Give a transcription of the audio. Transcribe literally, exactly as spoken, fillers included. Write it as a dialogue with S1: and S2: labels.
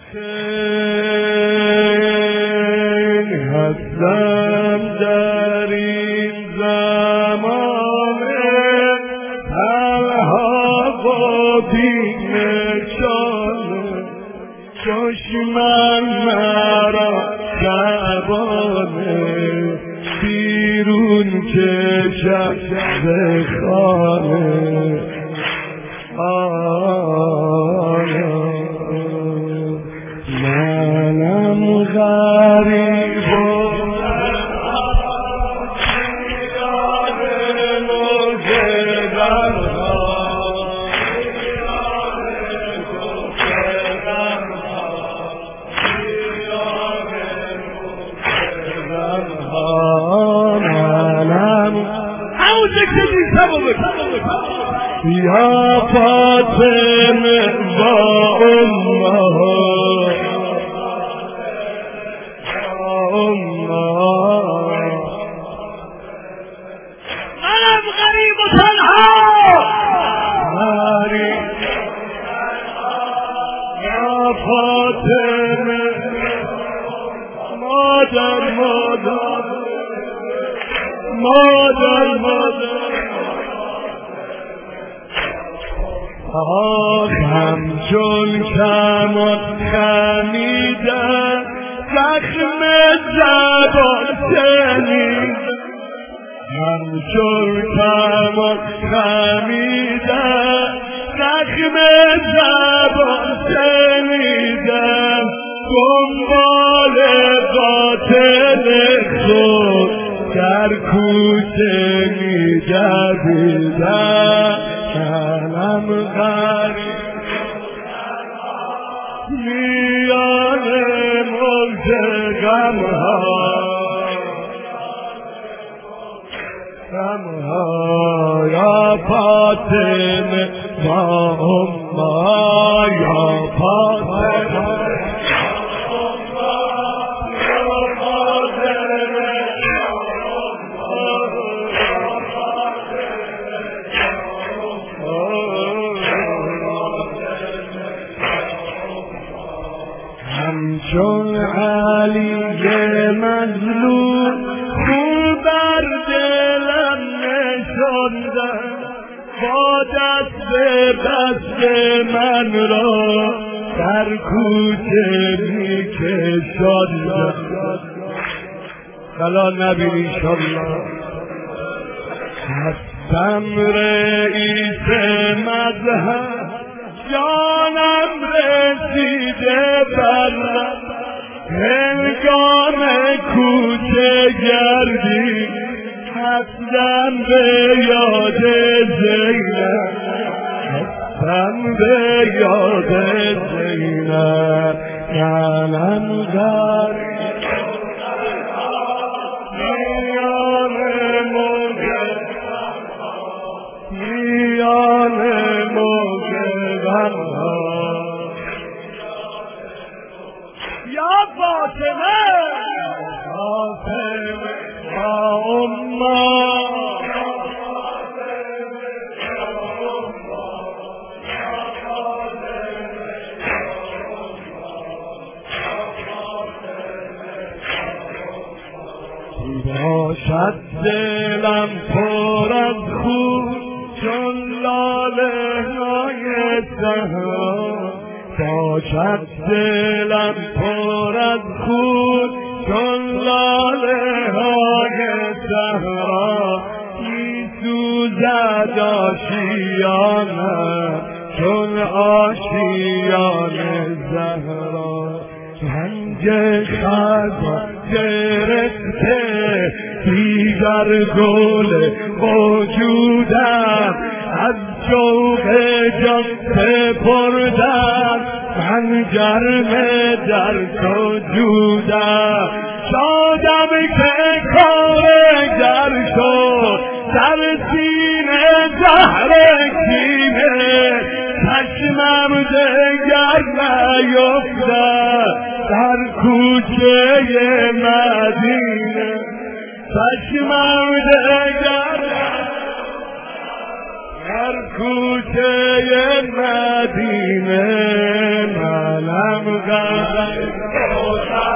S1: خیلی هستم در این زمان تنها با بیم چانه چشمم مرا شبانه بیرون کشم ز خانه منم غریب و یا فاطمه با امه منم غریب و تنها یا فاطمه مادر مادر مادر مادر آه همچون کمان خمیدن زخم زبان شنید همچون کمان خمیدن زخم زبان شنیدن دنبال قاتل خود در کوچه می‌دویدن منم غریب میان موج غمها غمها یا فاطمه با امه یا فاطمه همچون علی مظلوم خون بر دلم نشاندن با دست دست من را در کوچه می کشاندن بلا نبین انشالله هستم رئیس مذهب جانم رسیده بر هنگام کوچه گردی هستم به یاد زینب هستم به یاد زینب منم غریب میان موج میان موج یا فاطمه فاطمه با امه باشد دلم پر از خون چون لاله های زهرا باشد دلم پر از خون چون لاله های زهرا می سوزد آشیانم چون آشیان زهرا رنج خزان گرفته دیگر گل وجودم از شوق جان سپردم من گرم در سجودم شادم که کارگر شد در سینه زهر کینه چشمم دگر نیفتد در کوچه مدینه چشمم دگر در کوچه مدینه عالم غرق